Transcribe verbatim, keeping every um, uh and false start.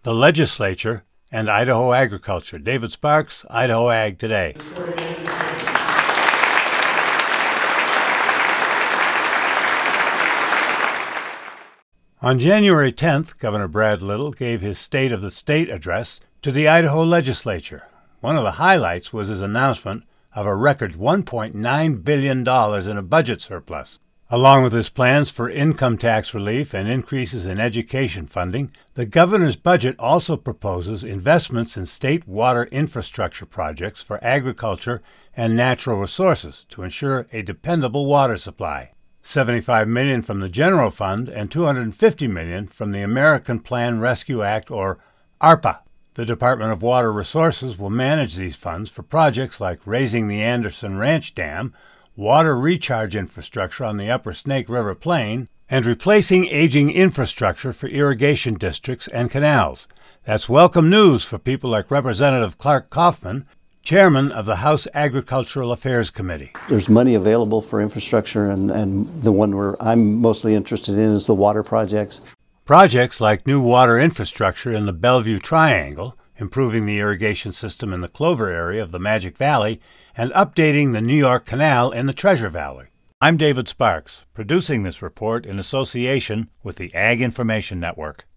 the legislature, and Idaho agriculture. David Sparks, Idaho Ag Today. On January tenth, Governor Brad Little gave his State of the State address to the Idaho legislature. One of the highlights was his announcement of a record one point nine billion dollars in a budget surplus. Along with his plans for income tax relief and increases in education funding, the governor's budget also proposes investments in state water infrastructure projects for agriculture and natural resources to ensure a dependable water supply. seventy-five million dollars from the general fund and two hundred fifty million dollars from the American Plan Rescue Act, or ARPA. The Department of Water Resources will manage these funds for projects like raising the Anderson Ranch Dam, water recharge infrastructure on the upper Snake River Plain, and replacing aging infrastructure for irrigation districts and canals. That's welcome news for people like Representative Clark Kaufman, chairman of the House Agricultural Affairs Committee. There's money available for infrastructure, and, and the one where I'm mostly interested in is the water projects. Projects like new water infrastructure in the Bellevue Triangle, improving the irrigation system in the Clover area of the Magic Valley, and updating the New York Canal in the Treasure Valley. I'm David Sparks, producing this report in association with the Ag Information Network.